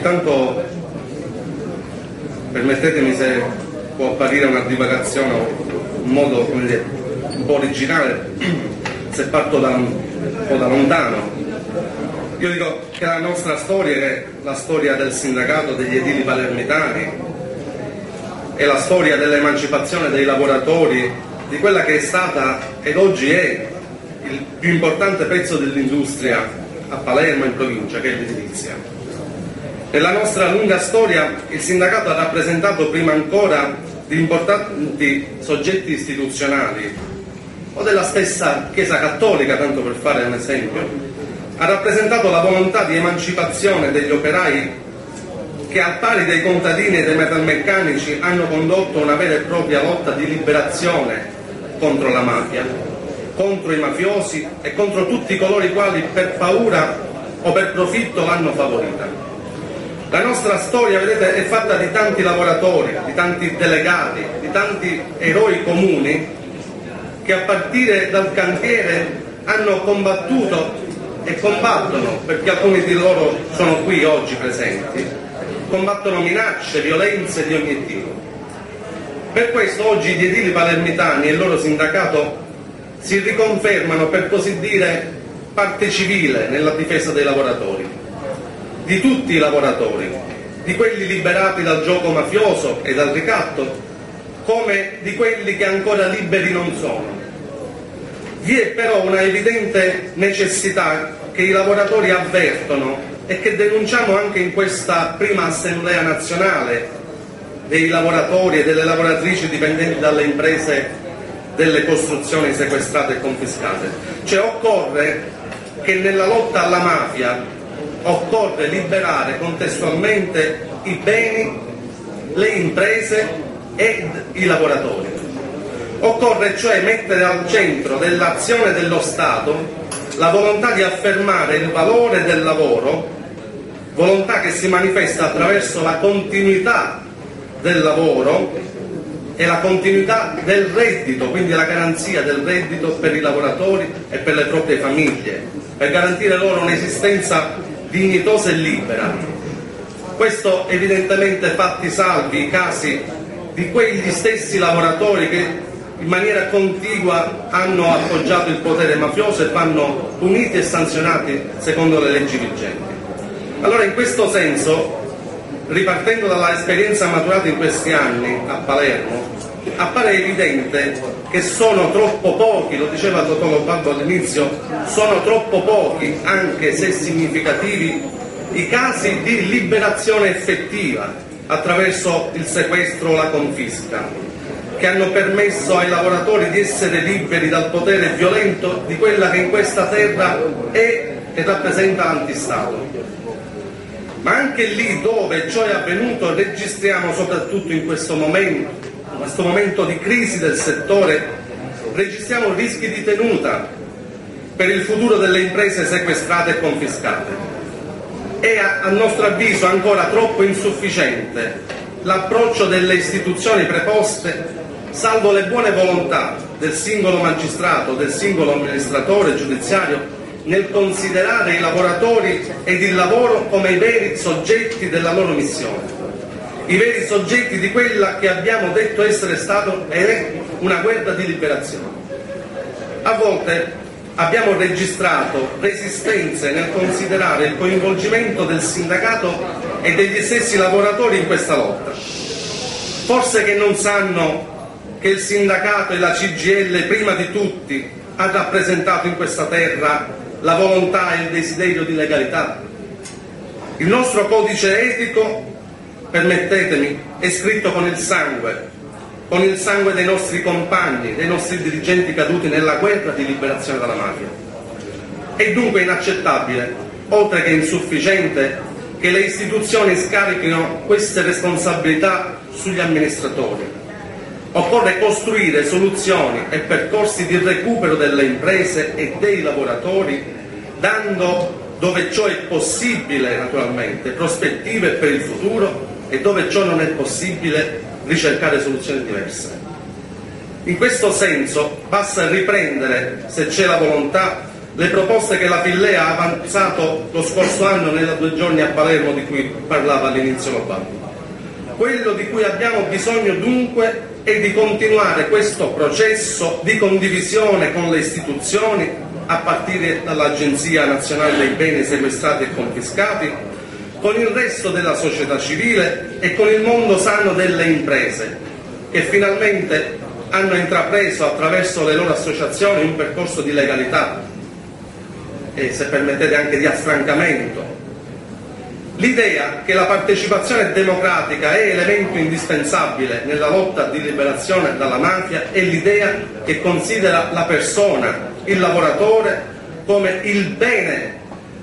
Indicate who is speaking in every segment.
Speaker 1: intanto permettetemi, se può apparire una divagazione o un modo, come dire, un po' originale, se parto un po' da lontano. Io dico che la nostra storia è la storia del sindacato degli edili palermitani, è la storia dell'emancipazione dei lavoratori, di quella che è stata ed oggi è il più importante pezzo dell'industria a Palermo, in provincia, che è l'edilizia. Nella nostra lunga storia il sindacato ha rappresentato, prima ancora di importanti soggetti istituzionali o della stessa Chiesa Cattolica, tanto per fare un esempio, ha rappresentato la volontà di emancipazione degli operai che, al pari dei contadini e dei metalmeccanici, hanno condotto una vera e propria lotta di liberazione contro la mafia, contro i mafiosi e contro tutti coloro i quali per paura o per profitto l'hanno favorita. La nostra storia, vedete, è fatta di tanti lavoratori, di tanti delegati, di tanti eroi comuni che a partire dal cantiere hanno combattuto e combattono, perché alcuni di loro sono qui oggi presenti, combattono minacce, violenze di ogni tipo. Per questo oggi gli edili palermitani e il loro sindacato si riconfermano, per così dire, parte civile nella difesa dei lavoratori, di tutti i lavoratori, di quelli liberati dal gioco mafioso e dal ricatto, come di quelli che ancora liberi non sono. Vi è però una evidente necessità che i lavoratori avvertono e che denunciamo anche in questa prima assemblea nazionale dei lavoratori e delle lavoratrici dipendenti dalle imprese delle costruzioni sequestrate e confiscate. Cioè occorre che nella lotta alla mafia occorre liberare contestualmente i beni, le imprese e i lavoratori. Occorre cioè mettere al centro dell'azione dello Stato la volontà di affermare il valore del lavoro, volontà che si manifesta attraverso la continuità del lavoro e la continuità del reddito, quindi la garanzia del reddito per i lavoratori e per le proprie famiglie, per garantire loro un'esistenza dignitosa e libera. Questo evidentemente fatti salvi i casi di quegli stessi lavoratori che in maniera contigua hanno appoggiato il potere mafioso e vanno puniti e sanzionati secondo le leggi vigenti. Allora, in questo senso, ripartendo dalla esperienza maturata in questi anni a Palermo, appare evidente che sono troppo pochi, lo diceva il dottor Lombardo all'inizio, sono troppo pochi, anche se significativi, i casi di liberazione effettiva attraverso il sequestro o la confisca, che hanno permesso ai lavoratori di essere liberi dal potere violento di quella che in questa terra è e rappresenta l'antistato. Ma anche lì dove ciò è avvenuto registriamo, soprattutto in questo momento di crisi del settore, registriamo rischi di tenuta per il futuro delle imprese sequestrate e confiscate. È a nostro avviso ancora troppo insufficiente l'approccio delle istituzioni preposte, salvo le buone volontà del singolo magistrato, del singolo amministratore giudiziario, nel considerare i lavoratori ed il lavoro come i veri soggetti della loro missione, i veri soggetti di quella che abbiamo detto essere stato ed è una guerra di liberazione. A volte abbiamo registrato resistenze nel considerare il coinvolgimento del sindacato e degli stessi lavoratori in questa lotta. Forse che non sanno che il sindacato e la CGIL prima di tutti ha rappresentato in questa terra la volontà e il desiderio di legalità. Il nostro codice etico, permettetemi, è scritto con il sangue dei nostri compagni, dei nostri dirigenti caduti nella guerra di liberazione dalla mafia. È dunque inaccettabile, oltre che insufficiente, che le istituzioni scarichino queste responsabilità sugli amministratori. Occorre costruire soluzioni e percorsi di recupero delle imprese e dei lavoratori, dando, dove ciò è possibile naturalmente, prospettive per il futuro, e dove ciò non è possibile ricercare soluzioni diverse. In questo senso basta riprendere, se c'è la volontà, le proposte che la Fillea ha avanzato lo scorso anno nei 2 giorni a Palermo di cui parlava all'inizio Lobato. Quello di cui abbiamo bisogno dunque è di continuare questo processo di condivisione con le istituzioni, a partire dall'Agenzia Nazionale dei Beni Sequestrati e Confiscati, con il resto della società civile e con il mondo sano delle imprese, che finalmente hanno intrapreso attraverso le loro associazioni un percorso di legalità e, se permettete, anche di affrancamento. L'idea che la partecipazione democratica è elemento indispensabile nella lotta di liberazione dalla mafia è l'idea che considera la persona, il lavoratore, come il bene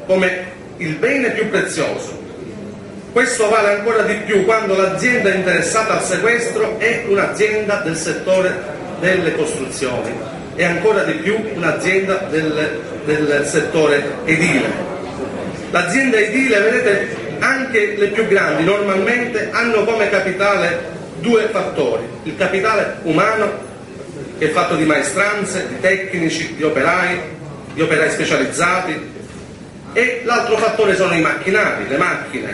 Speaker 1: più prezioso. Questo vale ancora di più quando l'azienda interessata al sequestro è un'azienda del settore delle costruzioni e ancora di più un'azienda del settore edile. L'azienda edile, vedete, anche le più grandi normalmente hanno come capitale 2 fattori: il capitale umano, che è fatto di maestranze, di tecnici, di operai specializzati, e l'altro fattore sono i macchinari, le macchine,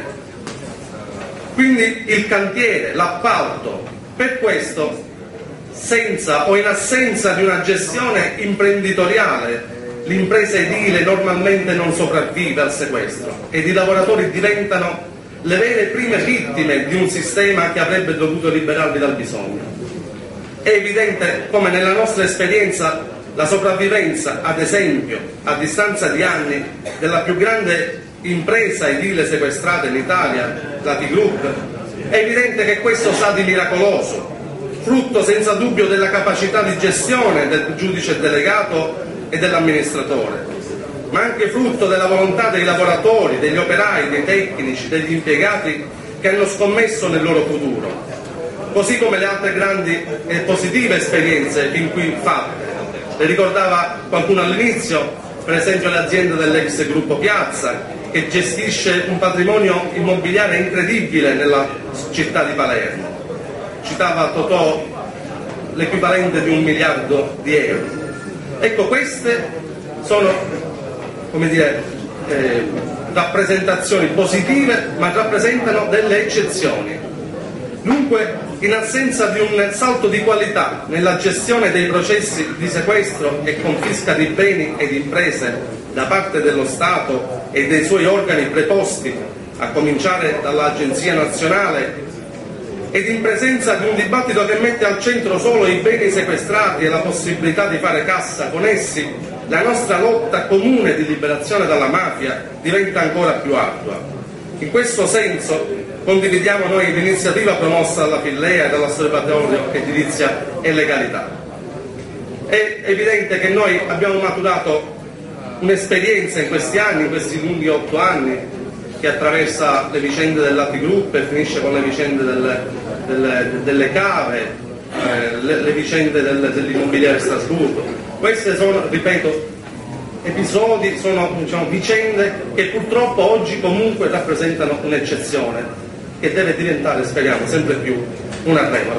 Speaker 1: quindi il cantiere, l'appalto. Per questo, senza o in assenza di una gestione imprenditoriale, l'impresa edile normalmente non sopravvive al sequestro ed i lavoratori diventano le vere prime vittime di un sistema che avrebbe dovuto liberarli dal bisogno. È evidente come nella nostra esperienza la sopravvivenza, ad esempio, a distanza di anni, della più grande impresa edile sequestrata in Italia, la T-Group, è evidente che questo sa di miracoloso, frutto senza dubbio della capacità di gestione del giudice delegato e dell'amministratore, ma anche frutto della volontà dei lavoratori, degli operai, dei tecnici, degli impiegati che hanno scommesso nel loro futuro, così come le altre grandi e positive esperienze fin qui fatte. Le ricordava qualcuno all'inizio, per esempio le aziende dell'ex gruppo Piazza, che gestisce un patrimonio immobiliare incredibile nella città di Palermo. Citava Totò l'equivalente di 1 miliardo di euro. Ecco, queste sono, come dire, rappresentazioni positive, ma rappresentano delle eccezioni. Dunque, in assenza di un salto di qualità nella gestione dei processi di sequestro e confisca di beni ed imprese da parte dello Stato e dei suoi organi preposti, a cominciare dall'Agenzia Nazionale, ed in presenza di un dibattito che mette al centro solo i beni sequestrati e la possibilità di fare cassa con essi, la nostra lotta comune di liberazione dalla mafia diventa ancora più ardua. In questo senso condividiamo noi l'iniziativa promossa dalla Fillea e dall'Osservatorio Edilizia e Legalità. È evidente che noi abbiamo maturato un'esperienza in questi anni, in questi lunghi 8 anni, che attraversa le vicende dell'Ati Group e finisce con le vicende delle cave, le vicende dell'immobiliare Strasburgo. Queste sono, ripeto, episodi, sono, diciamo, vicende che purtroppo oggi comunque rappresentano un'eccezione che deve diventare, speriamo, sempre più una regola.